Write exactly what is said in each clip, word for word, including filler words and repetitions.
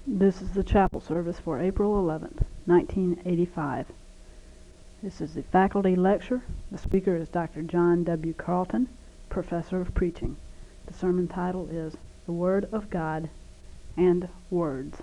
This is the chapel service for April eleventh, nineteen eighty-five. This is the faculty lecture. The speaker is Doctor John W. Carlton, Professor of Preaching. The sermon title is The Word of God and Words.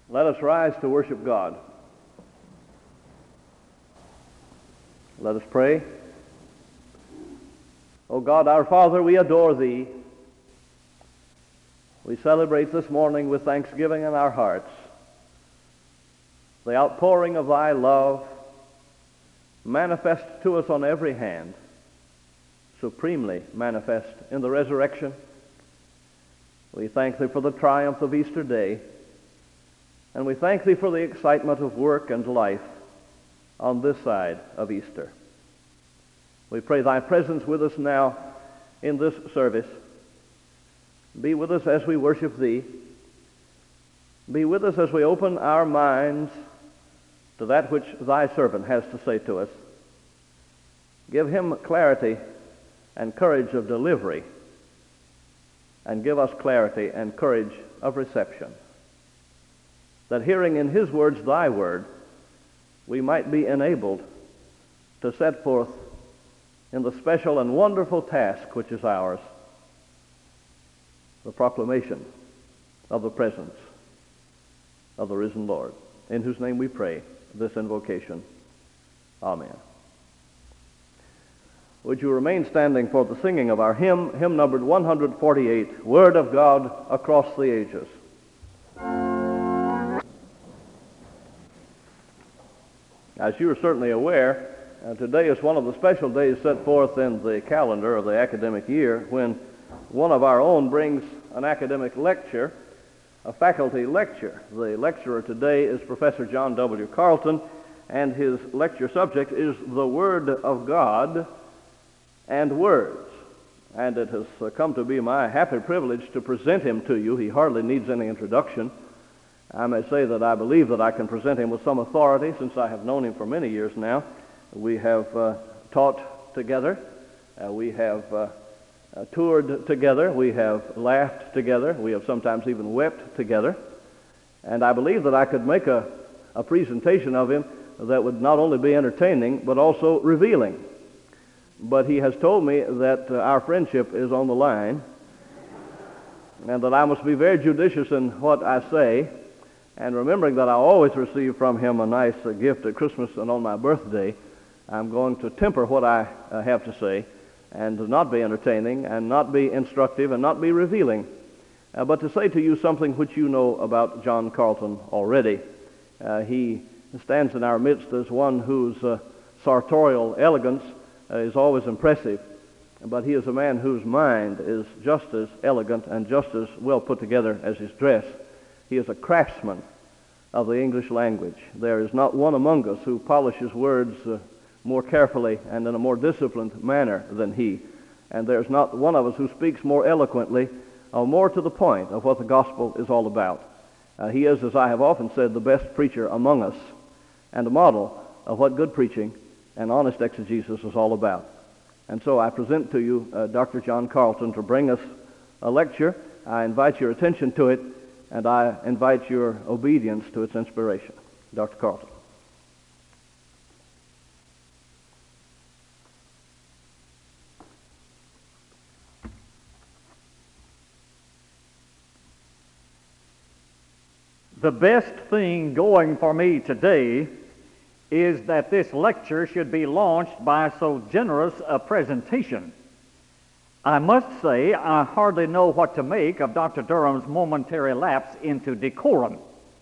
Let us rise to worship God. Let us pray. O God, our Father, we adore Thee. We celebrate this morning with thanksgiving in our hearts the outpouring of Thy love, manifest to us on every hand, supremely manifest in the resurrection. We thank Thee for the triumph of Easter Day, and we thank Thee for the excitement of work and life on this side of Easter. We pray Thy presence with us now in this service. Be with us as we worship Thee. Be with us as we open our minds to that which Thy servant has to say to us. Give him clarity and courage of delivery, and give us clarity and courage of reception, that hearing in his words Thy word, we might be enabled to set forth in the special and wonderful task which is ours, the proclamation of the presence of the risen Lord, in whose name we pray this invocation. Amen. Would you remain standing for the singing of our hymn, hymn numbered one forty-eight, Word of God Across the Ages. As you are certainly aware, uh, today is one of the special days set forth in the calendar of the academic year when one of our own brings an academic lecture, a faculty lecture. The lecturer today is Professor John W. Carlton, and his lecture subject is the Word of God and Words. And it has uh, come to be my happy privilege to present him to you. He hardly needs any introduction. I may say that I believe that I can present him with some authority since I have known him for many years now. We have uh, taught together. Uh, we have uh, uh, toured together. We have laughed together. We have sometimes even wept together. And I believe that I could make a, a presentation of him that would not only be entertaining but also revealing. But he has told me that uh, our friendship is on the line and that I must be very judicious in what I say. And remembering that I always receive from him a nice uh, gift at Christmas and on my birthday, I'm going to temper what I uh, have to say and to not be entertaining and not be instructive and not be revealing, uh, but to say to you something which you know about John Carlton already. Uh, he stands in our midst as one whose uh, sartorial elegance uh, is always impressive, but he is a man whose mind is just as elegant and just as well put together as his dress. He is a craftsman of the English language. There is not one among us who polishes words uh, more carefully and in a more disciplined manner than he. And there's not one of us who speaks more eloquently or more to the point of what the gospel is all about. Uh, he is, as I have often said, the best preacher among us and a model of what good preaching and honest exegesis is all about. And so I present to you uh, Doctor John Carlton to bring us a lecture. I invite your attention to it, and I invite your obedience to its inspiration. Doctor Carlton. The best thing going for me today is that this lecture should be launched by so generous a presentation. I must say I hardly know what to make of Doctor Durham's momentary lapse into decorum.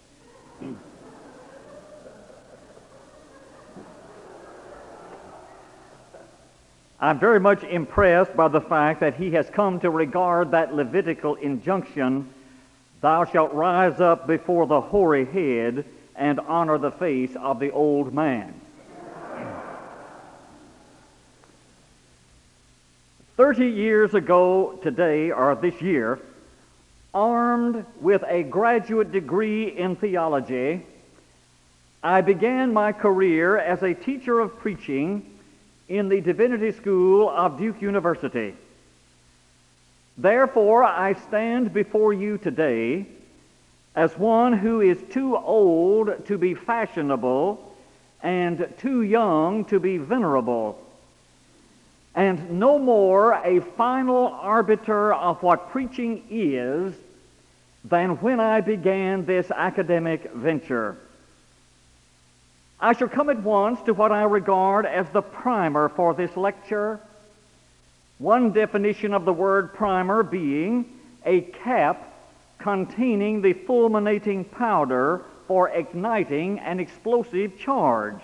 I'm very much impressed by the fact that he has come to regard that Levitical injunction, "Thou shalt rise up before the hoary head and honor the face of the old man." Thirty years ago today, or this year, armed with a graduate degree in theology, I began my career as a teacher of preaching in the Divinity School of Duke University. Therefore, I stand before you today as one who is too old to be fashionable and too young to be venerable, and no more a final arbiter of what preaching is than when I began this academic venture. I shall come at once to what I regard as the primer for this lecture. One definition of the word primer being a cap containing the fulminating powder for igniting an explosive charge.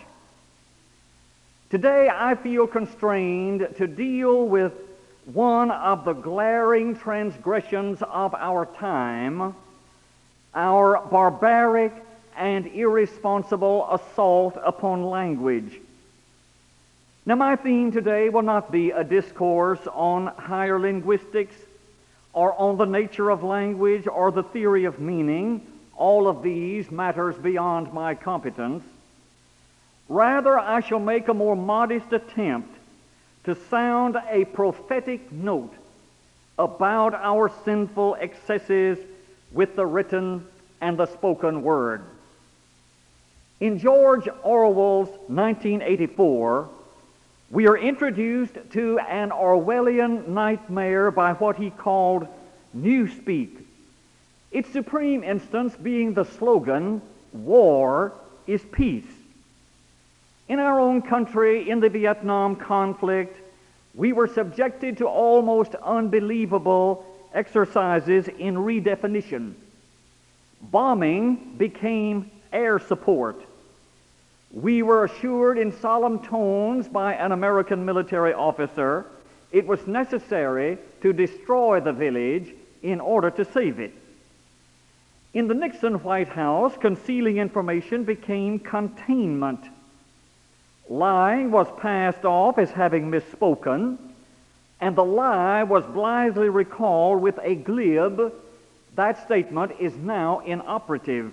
Today I feel constrained to deal with one of the glaring transgressions of our time, our barbaric and irresponsible assault upon language. Now, my theme today will not be a discourse on higher linguistics or on the nature of language or the theory of meaning. All of these matters beyond my competence. Rather, I shall make a more modest attempt to sound a prophetic note about our sinful excesses with the written and the spoken word. In George Orwell's nineteen eighty-four, we are introduced to an Orwellian nightmare by what he called Newspeak, its supreme instance being the slogan, "War is peace." In our own country, in the Vietnam conflict, we were subjected to almost unbelievable exercises in redefinition. Bombing became air support. We were assured in solemn tones by an American military officer it was necessary to destroy the village in order to save it. In the Nixon White House, concealing information became containment. Lying was passed off as having misspoken, and the lie was blithely recalled with a glib, "That statement is now inoperative."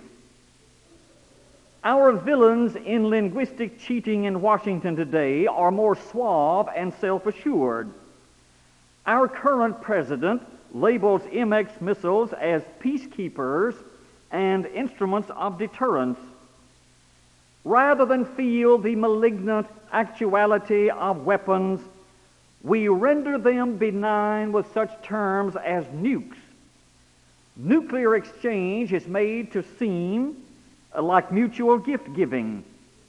Our villains in linguistic cheating in Washington today are more suave and self-assured. Our current president labels M X missiles as peacekeepers and instruments of deterrence. Rather than feel the malignant actuality of weapons, we render them benign with such terms as nukes. Nuclear exchange is made to seem like mutual gift-giving.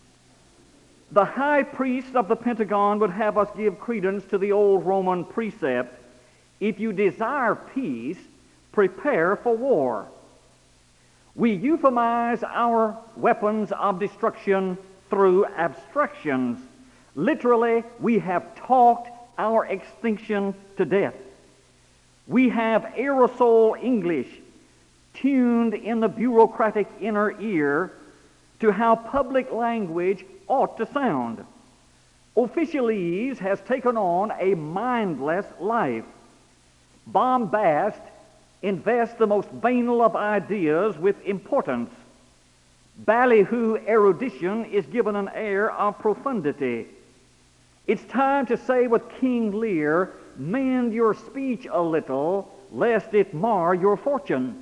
The high priest of the Pentagon would have us give credence to the old Roman precept, "If you desire peace, prepare for war." We euphemize our weapons of destruction through abstractions. Literally, we have talked our extinction to death. We have aerosol English tuned in the bureaucratic inner ear to how public language ought to sound. Officialese has taken on a mindless life. Bombast invests the most banal of ideas with importance. Ballyhoo erudition is given an air of profundity. It's time to say with King Lear, "Mend your speech a little, lest it mar your fortune."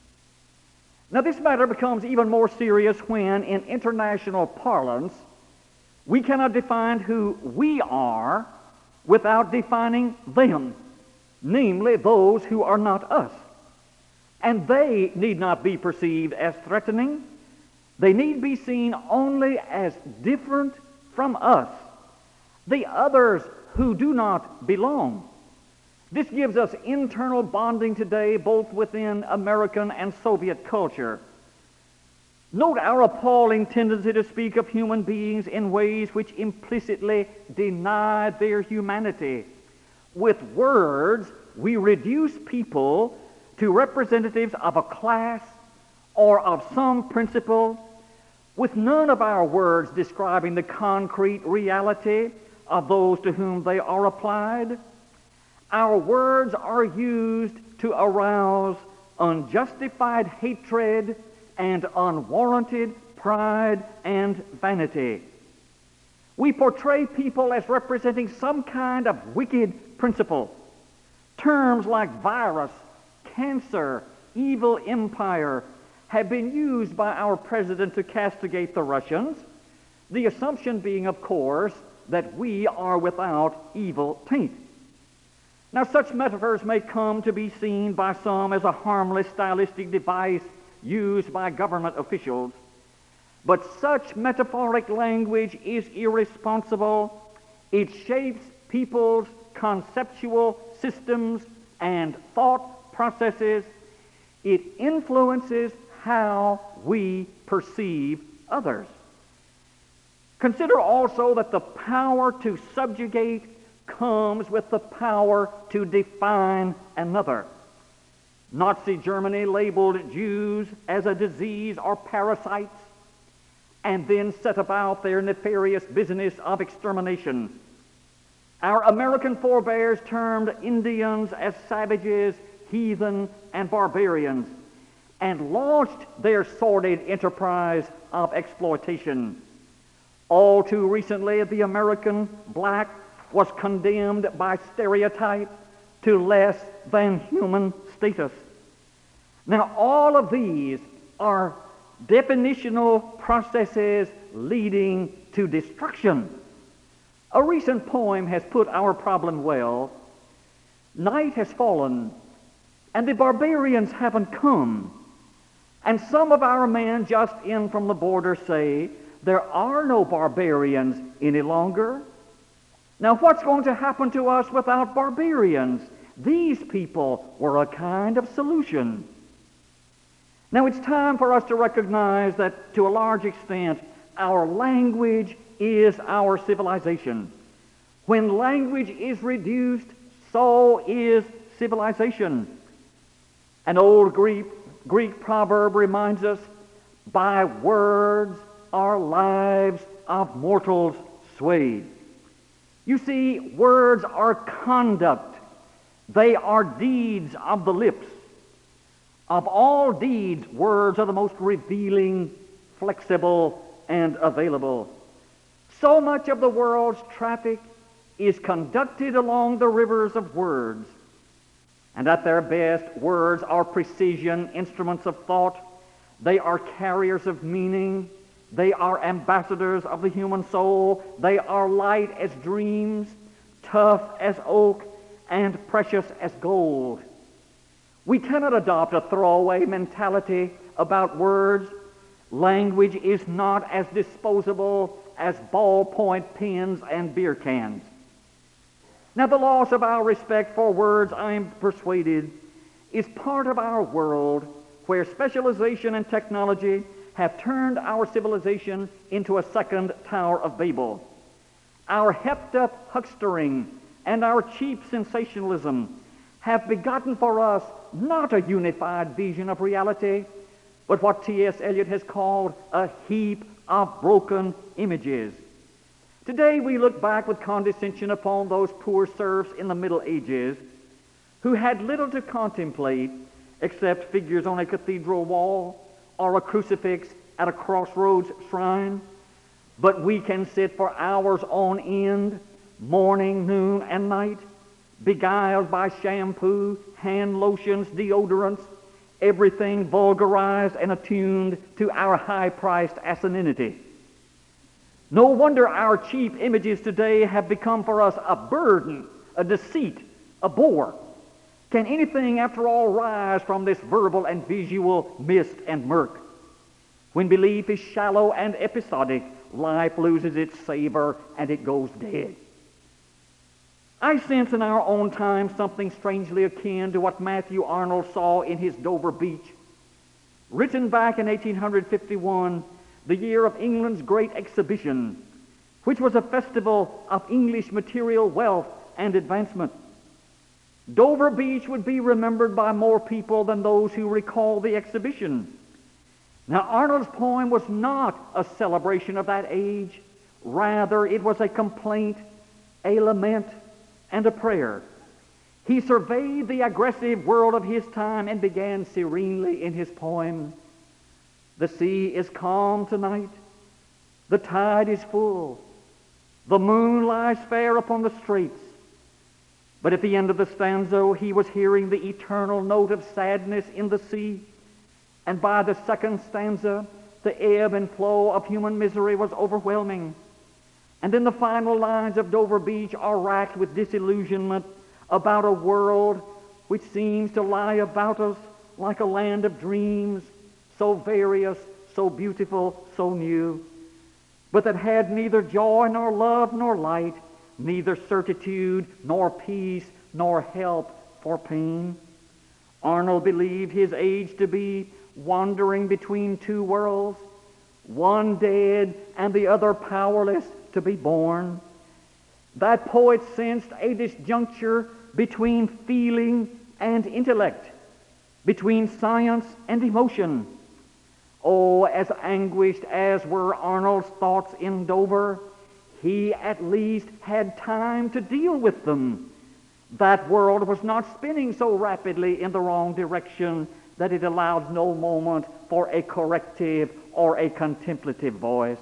Now, this matter becomes even more serious when, in international parlance, we cannot define who we are without defining them, namely those who are not us. And they need not be perceived as threatening. They need be seen only as different from us, the others who do not belong. This gives us internal bonding today, both within American and Soviet culture. Note our appalling tendency to speak of human beings in ways which implicitly deny their humanity. With words, we reduce people to representatives of a class or of some principle, with none of our words describing the concrete reality of those to whom they are applied. Our words are used to arouse unjustified hatred and unwarranted pride and vanity. We portray people as representing some kind of wicked principle. Terms like virus, cancer, evil empire have been used by our president to castigate the Russians, the assumption being, of course, that we are without evil taint. Now, such metaphors may come to be seen by some as a harmless stylistic device used by government officials, but such metaphoric language is irresponsible. It shapes people's conceptual systems and thought processes. It influences how we perceive others. Consider also that the power to subjugate comes with the power to define another. Nazi Germany labeled Jews as a disease or parasites, and then set about their nefarious business of extermination. Our American forebears termed Indians as savages, heathen, and barbarians, and launched their sordid enterprise of exploitation. All too recently, the American black was condemned by stereotype to less than human status. Now, all of these are definitional processes leading to destruction. A recent poem has put our problem well. Night has fallen, and the barbarians haven't come. And some of our men just in from the border say, there are no barbarians any longer. Now, what's going to happen to us without barbarians? These people were a kind of solution. Now, it's time for us to recognize that, to a large extent, our language is our civilization. When language is reduced, so is civilization. An old Greek, Greek proverb reminds us, by words are lives of mortals swayed. You see, words are conduct. They are deeds of the lips. Of all deeds, words are the most revealing, flexible, and available. So much of the world's traffic is conducted along the rivers of words. And at their best, words are precision instruments of thought. They are carriers of meaning. They are ambassadors of the human soul. They are light as dreams, tough as oak, and precious as gold. We cannot adopt a throwaway mentality about words. Language is not as disposable as ballpoint pens and beer cans. Now, the loss of our respect for words, I am persuaded, is part of our world where specialization and technology have turned our civilization into a second Tower of Babel. Our hepped-up huckstering and our cheap sensationalism have begotten for us not a unified vision of reality, but what T S Eliot has called a heap of broken images. Today we look back with condescension upon those poor serfs in the Middle Ages who had little to contemplate except figures on a cathedral wall or a crucifix at a crossroads shrine. But we can sit for hours on end, morning, noon, and night, beguiled by shampoo, hand lotions, deodorants, everything vulgarized and attuned to our high-priced asininity. No wonder our cheap images today have become for us a burden, a deceit, a bore. Can anything, after all, rise from this verbal and visual mist and murk? When belief is shallow and episodic, life loses its savor and it goes dead. I sense in our own time something strangely akin to what Matthew Arnold saw in his Dover Beach. Written back in eighteen fifty-one, the year of England's Great Exhibition, which was a festival of English material wealth and advancement. Dover Beach would be remembered by more people than those who recall the exhibition. Now, Arnold's poem was not a celebration of that age. Rather, it was a complaint, a lament, and a prayer. He surveyed the aggressive world of his time and began serenely in his poem, "The sea is calm tonight, the tide is full, the moon lies fair upon the straits." But at the end of the stanza, he was hearing the eternal note of sadness in the sea, and by the second stanza, the ebb and flow of human misery was overwhelming. And then the final lines of Dover Beach are racked with disillusionment about a world which seems to lie about us like a land of dreams, so various, so beautiful, so new, but that had neither joy nor love nor light, neither certitude nor peace nor help for pain. Arnold believed his age to be wandering between two worlds, one dead and the other powerless to be born. That poet sensed a disjuncture between feeling and intellect, between science and emotion. Oh, as anguished as were Arnold's thoughts in Dover, he at least had time to deal with them. That world was not spinning so rapidly in the wrong direction that it allowed no moment for a corrective or a contemplative voice.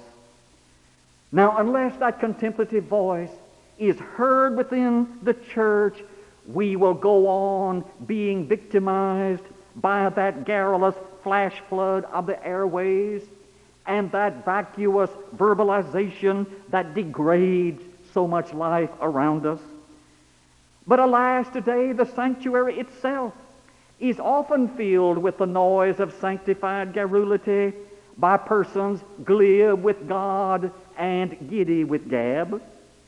Now, unless that contemplative voice is heard within the church, we will go on being victimized by that garrulous flash flood of the airways and that vacuous verbalization that degrades so much life around us. But alas, today the sanctuary itself is often filled with the noise of sanctified garrulity by persons glib with God and giddy with gab.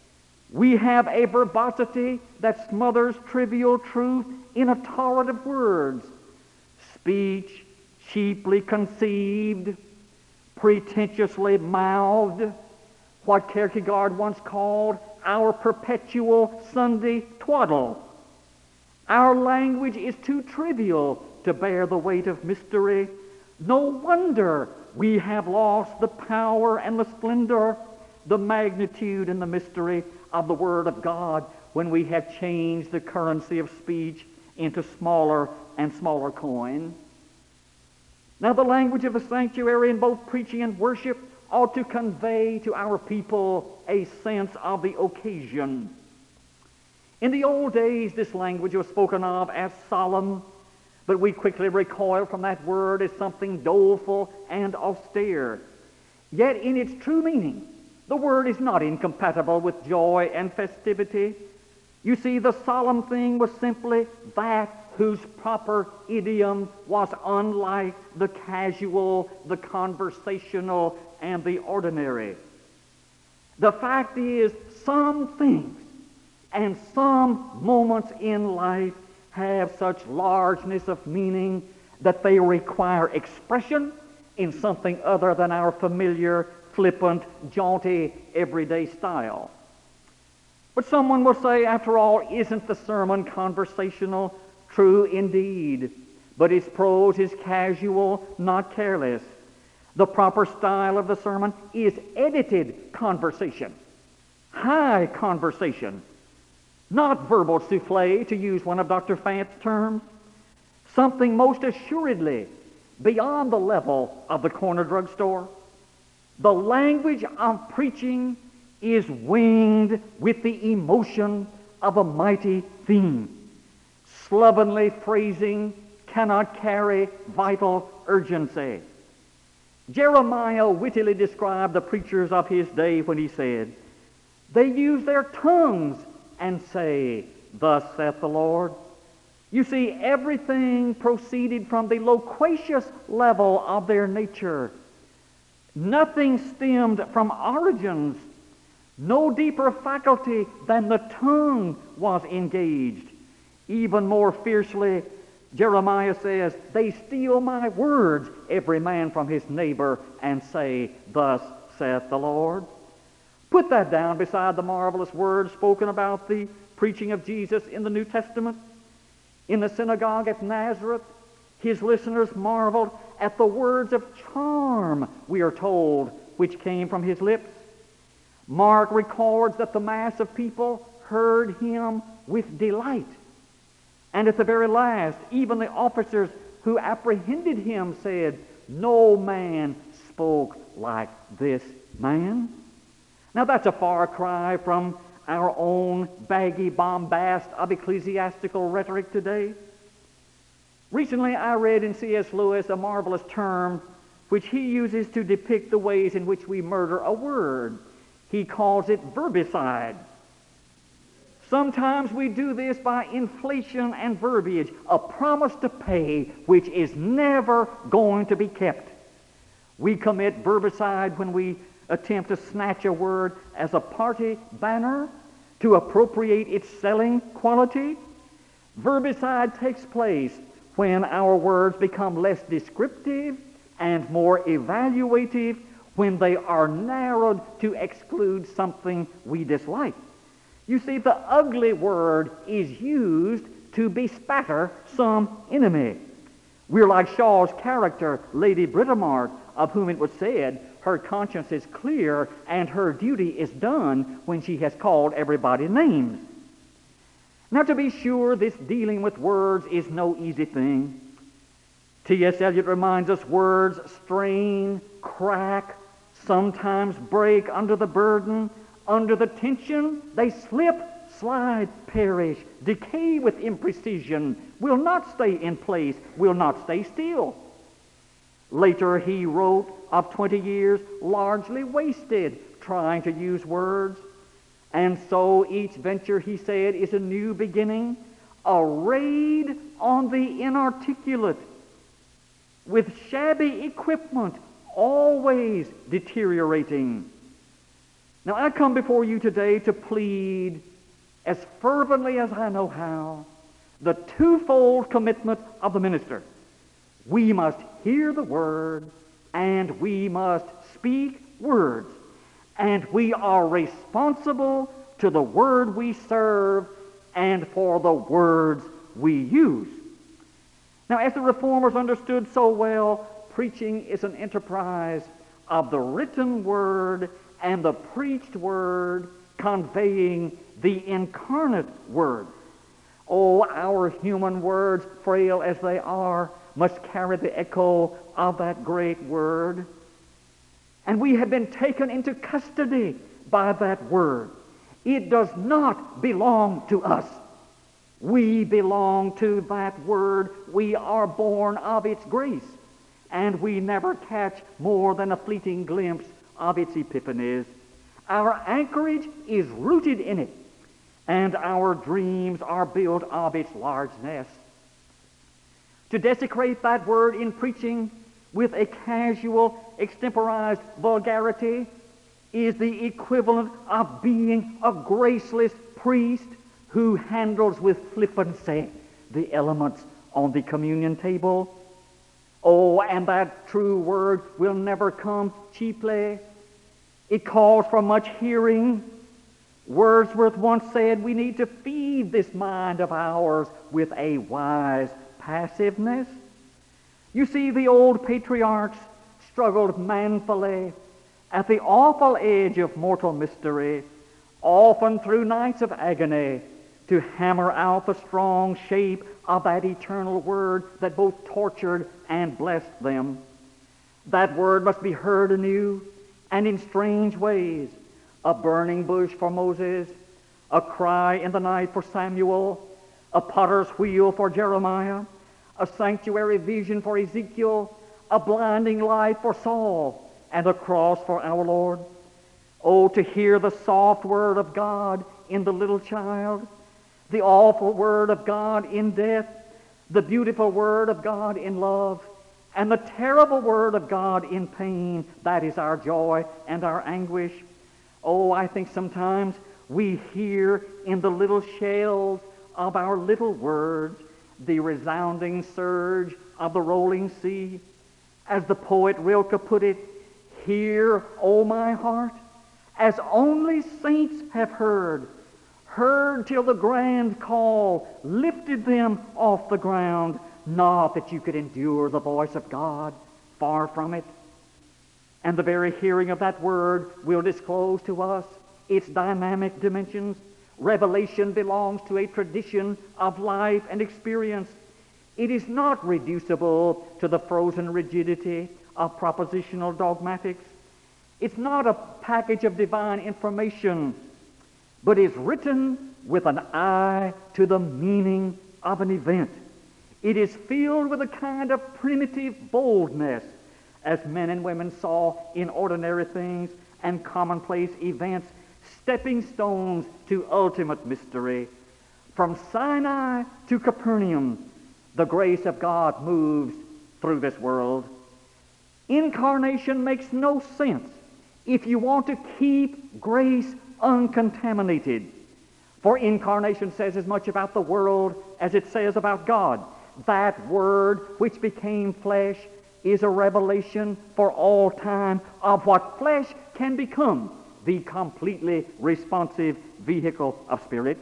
We have a verbosity that smothers trivial truth in a torrent of words, speech cheaply conceived, pretentiously mouthed, what Kierkegaard once called our perpetual Sunday twaddle. Our language is too trivial to bear the weight of mystery. No wonder we have lost the power and the splendor, the magnitude and the mystery of the Word of God when we have changed the currency of speech into smaller and smaller coin. Now, the language of the sanctuary in both preaching and worship ought to convey to our people a sense of the occasion. In the old days, this language was spoken of as solemn, but we quickly recoil from that word as something doleful and austere. Yet in its true meaning, the word is not incompatible with joy and festivity. You see, the solemn thing was simply that whose proper idiom was unlike the casual, the conversational, and the ordinary. The fact is, some things and some moments in life have such largeness of meaning that they require expression in something other than our familiar, flippant, jaunty, everyday style. But someone will say, after all, isn't the sermon conversational? True indeed, but its prose is casual, not careless. The proper style of the sermon is edited conversation, high conversation, not verbal souffle, to use one of Doctor Fant's terms, something most assuredly beyond the level of the corner drugstore. The language of preaching is winged with the emotion of a mighty theme. Slovenly phrasing cannot carry vital urgency. Jeremiah wittily described the preachers of his day when he said, "They use their tongues and say, 'Thus saith the Lord.'" You see, everything proceeded from the loquacious level of their nature. Nothing stemmed from origins. No deeper faculty than the tongue was engaged. Even more fiercely, Jeremiah says, "They steal my words, every man from his neighbor, and say, 'Thus saith the Lord.'" Put that down beside the marvelous words spoken about the preaching of Jesus in the New Testament. In the synagogue at Nazareth, his listeners marveled at the words of charm, we are told, which came from his lips. Mark records that the mass of people heard him with delight. And at the very last, even the officers who apprehended him said, "No man spoke like this man." Now that's a far cry from our own baggy bombast of ecclesiastical rhetoric today. Recently I read in C S Lewis a marvelous term which he uses to depict the ways in which we murder a word. He calls it verbicide. Sometimes we do this by inflation and verbiage, a promise to pay which is never going to be kept. We commit verbicide when we attempt to snatch a word as a party banner to appropriate its selling quality. Verbicide takes place when our words become less descriptive and more evaluative, when they are narrowed to exclude something we dislike. You see, the ugly word is used to bespatter some enemy. We're like Shaw's character, Lady Britomart, of whom it was said, her conscience is clear and her duty is done when she has called everybody names. Now, to be sure, this dealing with words is no easy thing. T S Eliot reminds us words strain, crack, sometimes break under the burden. Under the tension, they slip, slide, perish, decay with imprecision, will not stay in place, will not stay still. Later he wrote of twenty years largely wasted trying to use words. And so each venture, he said, is a new beginning, a raid on the inarticulate, with shabby equipment, always deteriorating. Now I come before you today to plead, as fervently as I know how, the twofold commitment of the minister. We must hear the word, and we must speak words. And we are responsible to the word we serve and for the words we use. Now, as the Reformers understood so well, preaching is an enterprise of the written word and the preached word conveying the incarnate word. Oh, our human words, frail as they are, must carry the echo of that great word. And we have been taken into custody by that word. It does not belong to us. We belong to that word. We are born of its grace, and we never catch more than a fleeting glimpse of its epiphanies. Our anchorage is rooted in it, and our dreams are built of its largeness. To desecrate that word in preaching with a casual, extemporized vulgarity is the equivalent of being a graceless priest who handles with flippancy the elements on the communion table. Oh, and that true word will never come cheaply. It calls for much hearing. Wordsworth once said, we need to feed this mind of ours with a wise passiveness. You see, the old patriarchs struggled manfully at the awful edge of mortal mystery, often through nights of agony, to hammer out the strong shape of that eternal word that both tortured and blessed them. That word must be heard anew and in strange ways. A burning bush for Moses, a cry in the night for Samuel, a potter's wheel for Jeremiah, a sanctuary vision for Ezekiel, a blinding light for Saul, and a cross for our Lord. Oh, to hear the soft word of God in the little child, the awful word of God in death, the beautiful word of God in love, and the terrible word of God in pain. That is our joy and our anguish. Oh, I think sometimes we hear in the little shells of our little words the resounding surge of the rolling sea. As the poet Rilke put it, hear, O my heart, as only saints have heard, heard till the grand call lifted them off the ground. Not that you could endure the voice of God, far from it. And the very hearing of that word will disclose to us its dynamic dimensions. Revelation belongs to a tradition of life and experience. It is not reducible to the frozen rigidity of propositional dogmatics. It's not a package of divine information, but is written with an eye to the meaning of an event. It is filled with a kind of primitive boldness, as men and women saw in ordinary things and commonplace events stepping stones to ultimate mystery. From Sinai to Capernaum, the grace of God moves through this world. Incarnation makes no sense if you want to keep grace uncontaminated. For incarnation says as much about the world as it says about God. That Word which became flesh is a revelation for all time of what flesh can become, the completely responsive vehicle of spirit.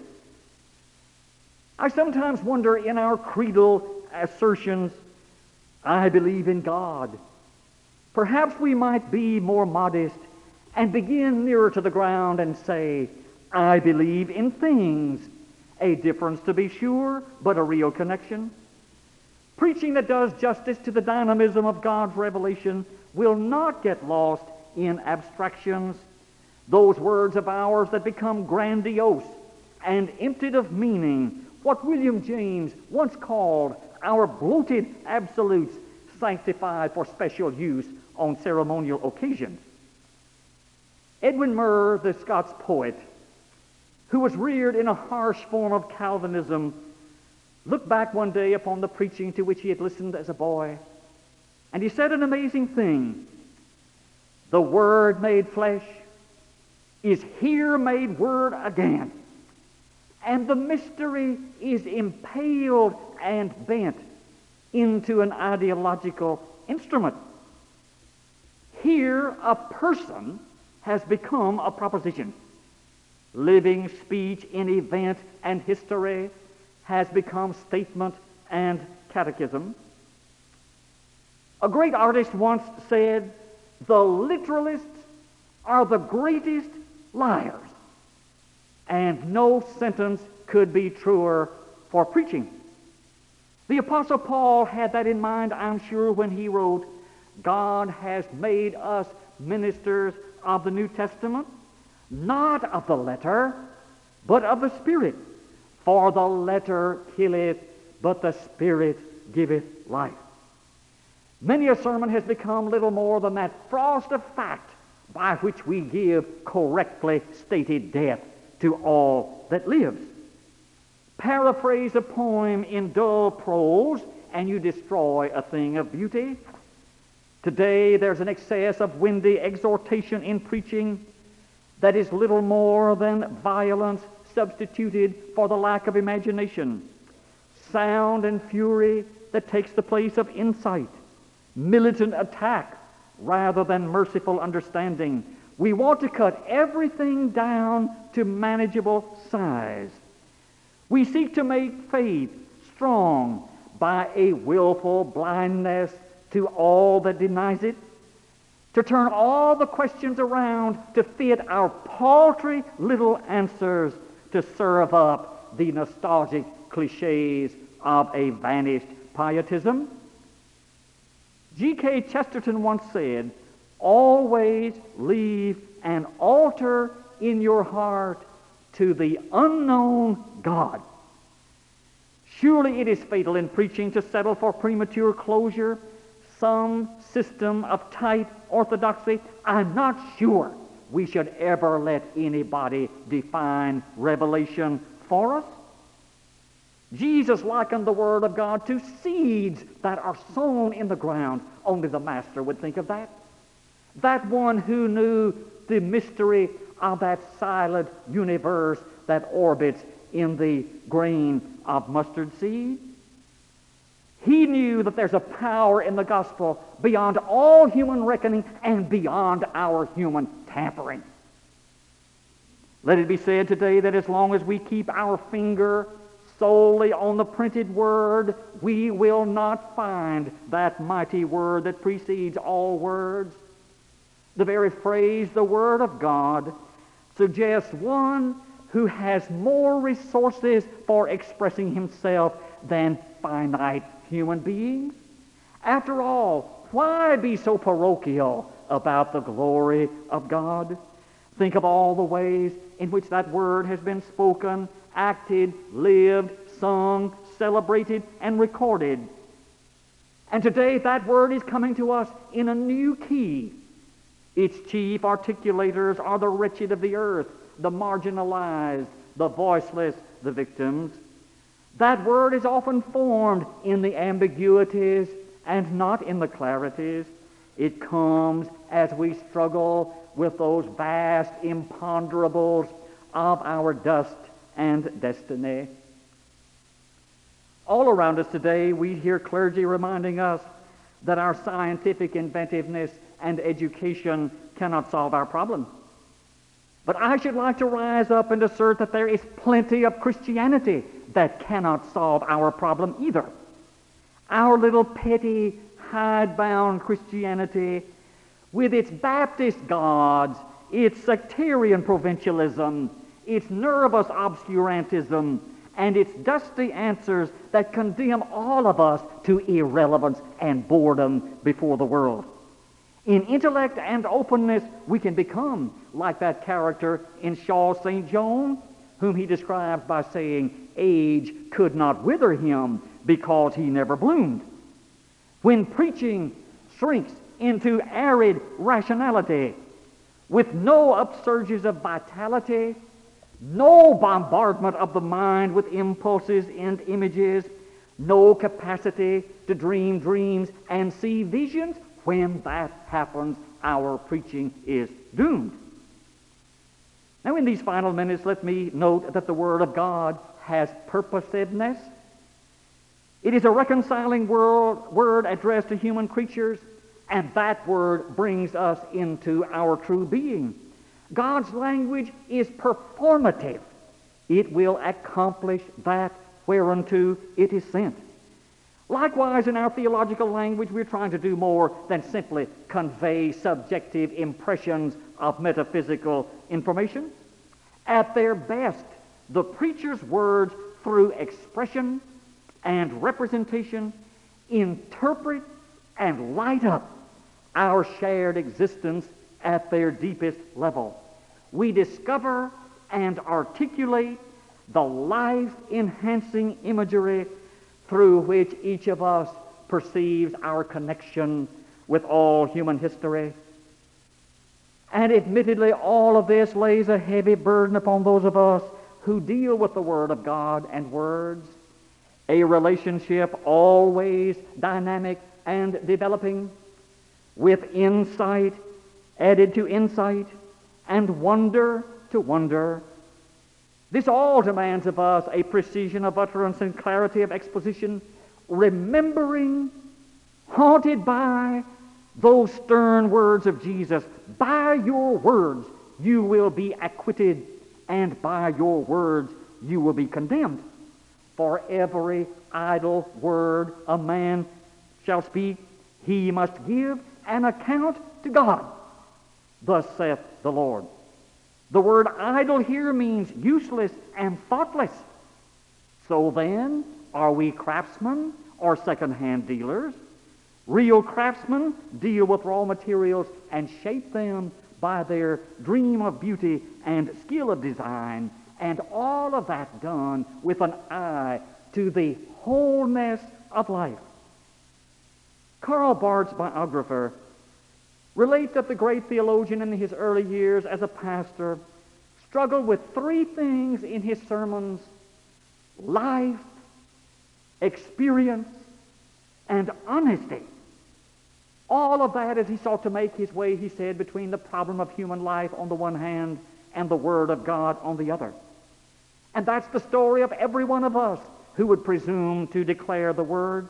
I sometimes wonder in our creedal assertions, I believe in God. Perhaps we might be more modest and begin nearer to the ground and say, I believe in things. A difference to be sure, but a real connection. Preaching that does justice to the dynamism of God's revelation will not get lost in abstractions, those words of ours that become grandiose and emptied of meaning, what William James once called our bloated absolutes sanctified for special use on ceremonial occasions. Edwin Murr, the Scots poet, who was reared in a harsh form of Calvinism, looked back one day upon the preaching to which he had listened as a boy, and he said an amazing thing. The Word made flesh is here made Word again, and the mystery is impaled and bent into an ideological instrument. Here a person has become a proposition. Living speech in event and history has become statement and catechism. A great artist once said, the literalists are the greatest liars, and no sentence could be truer for preaching. The Apostle Paul had that in mind, I'm sure, when he wrote, God has made us ministers of the New Testament, not of the letter, but of the Spirit. For the letter killeth, but the Spirit giveth life. Many a sermon has become little more than that frost of fact by which we give correctly stated death to all that lives. Paraphrase a poem in dull prose, and you destroy a thing of beauty. Today there's an excess of windy exhortation in preaching that is little more than violence substituted for the lack of imagination. Sound and fury that takes the place of insight. Militant attack rather than merciful understanding. We want to cut everything down to manageable size. We seek to make faith strong by a willful blindness to all that denies it, to turn all the questions around to fit our paltry little answers to serve up the nostalgic cliches of a vanished pietism. G K Chesterton once said, always leave an altar in your heart to the unknown God. Surely it is fatal in preaching to settle for premature closure, some system of tight orthodoxy. I'm not sure we should ever let anybody define revelation for us. Jesus likened the Word of God to seeds that are sown in the ground. Only the Master would think of that. That one who knew the mystery of that silent universe that orbits in the grain of mustard seed. He knew that there's a power in the gospel beyond all human reckoning and beyond our human tampering. Let it be said today that as long as we keep our finger solely on the printed word, we will not find that mighty word that precedes all words. The very phrase, the Word of God, suggests one who has more resources for expressing himself than finite human beings. After all, why be so parochial about the glory of God? Think of all the ways in which that word has been spoken, acted, lived, sung, celebrated, and recorded. And today that word is coming to us in a new key. Its chief articulators are the wretched of the earth, the marginalized, the voiceless, the victims. That word is often formed in the ambiguities and not in the clarities. It comes as we struggle with those vast imponderables of our dust and destiny. All around us today, we hear clergy reminding us that our scientific inventiveness and education cannot solve our problem. But I should like to rise up and assert that there is plenty of Christianity that cannot solve our problem either. Our little petty, hidebound Christianity, with its Baptist gods, its sectarian provincialism, its nervous obscurantism, and its dusty answers that condemn all of us to irrelevance and boredom before the world. In intellect and openness, we can become like that character in Shaw's Saint John, whom he describes by saying, age could not wither him because he never bloomed. When preaching shrinks into arid rationality, with no upsurges of vitality, no bombardment of the mind with impulses and images, no capacity to dream dreams and see visions, when that happens, our preaching is doomed. Now, in these final minutes, let me note that the Word of God has purposiveness. It is a reconciling word, word addressed to human creatures, and that word brings us into our true being. God's language is performative. It will accomplish that whereunto it is sent. Likewise, in our theological language, we're trying to do more than simply convey subjective impressions of metaphysical information. At their best, the preacher's words, through expression and representation, interpret and light up our shared existence at their deepest level. We discover and articulate the life-enhancing imagery through which each of us perceives our connection with all human history. And admittedly, all of this lays a heavy burden upon those of us who deal with the Word of God and words, a relationship always dynamic and developing, with insight added to insight and wonder to wonder. This all demands of us a precision of utterance and clarity of exposition, remembering, haunted by those stern words of Jesus, by your words you will be acquitted, and by your words you will be condemned. For every idle word a man shall speak, he must give an account to God. Thus saith the Lord. The word idle here means useless and thoughtless. So then, are we craftsmen or second-hand dealers? Real craftsmen deal with raw materials and shape them by their dream of beauty and skill of design, and all of that done with an eye to the wholeness of life. Karl Barth's biographer relates that the great theologian in his early years as a pastor struggled with three things in his sermons: life, experience, and honesty. All of that as he sought to make his way, he said, between the problem of human life on the one hand and the Word of God on the other. And that's the story of every one of us who would presume to declare the Word.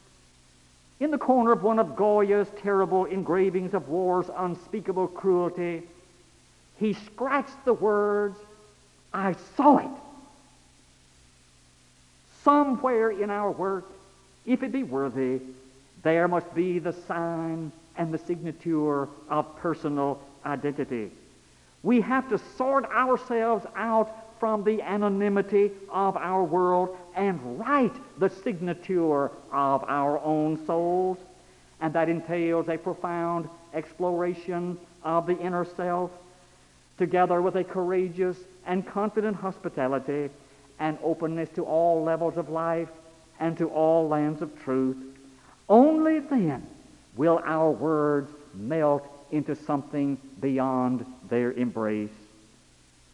In the corner of one of Goya's terrible engravings of war's unspeakable cruelty, he scratched the words, "I saw it." Somewhere in our work, if it be worthy, there must be the sign and the signature of personal identity. We have to sort ourselves out from the anonymity of our world and write the signature of our own souls. And that entails a profound exploration of the inner self, together with a courageous and confident hospitality and openness to all levels of life and to all lands of truth. Only then will our words melt into something beyond their embrace.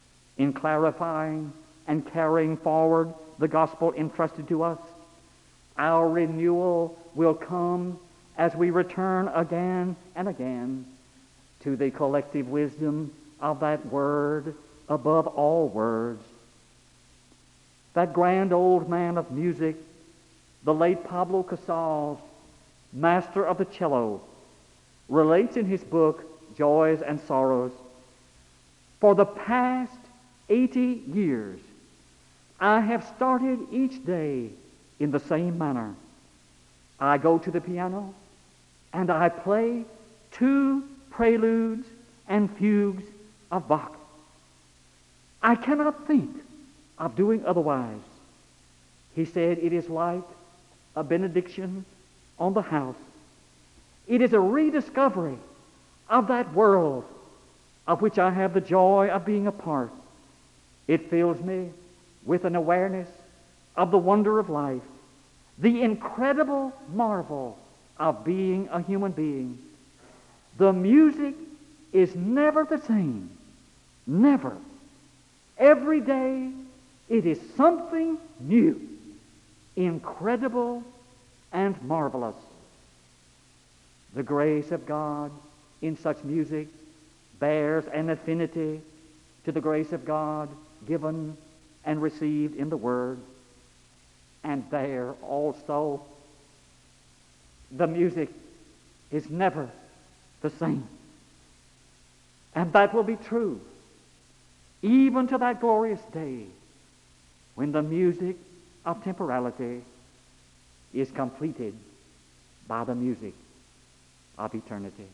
in clarifying and carrying forward the gospel entrusted to us. Our renewal will come as we return again and again to the collective wisdom of that word above all words. That grand old man of music, the late Pablo Casals, master of the cello, relates in his book, Joys and Sorrows, "For the past eighty years, I have started each day in the same manner. I go to the piano and I play two preludes and fugues of Bach. I cannot think of doing otherwise." He said, "It is like a benediction on the house. It is a rediscovery of that world of which I have the joy of being a part. It fills me with an awareness of the wonder of life, the incredible marvel of being a human being. The music is never the same, never. Every day it is something new, incredible and marvelous. The grace of God in such music bears an affinity to the grace of God given and received in the Word. And there also the music is never the same. And that will be true even to that glorious day when the music of temporality is completed by the music of eternity."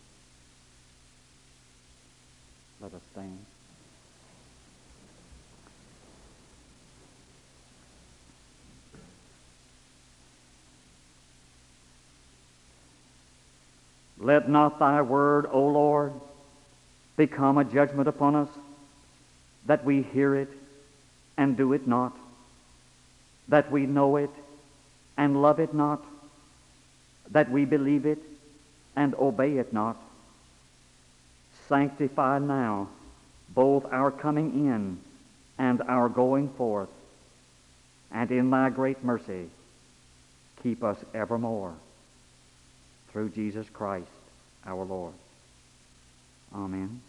Let us stand. Let not thy word, O Lord, become a judgment upon us, that we hear it and do it not, that we know it and love it not, that we believe it and obey it not. Sanctify now both our coming in and our going forth, and in thy great mercy keep us evermore. Through Jesus Christ our Lord. Amen.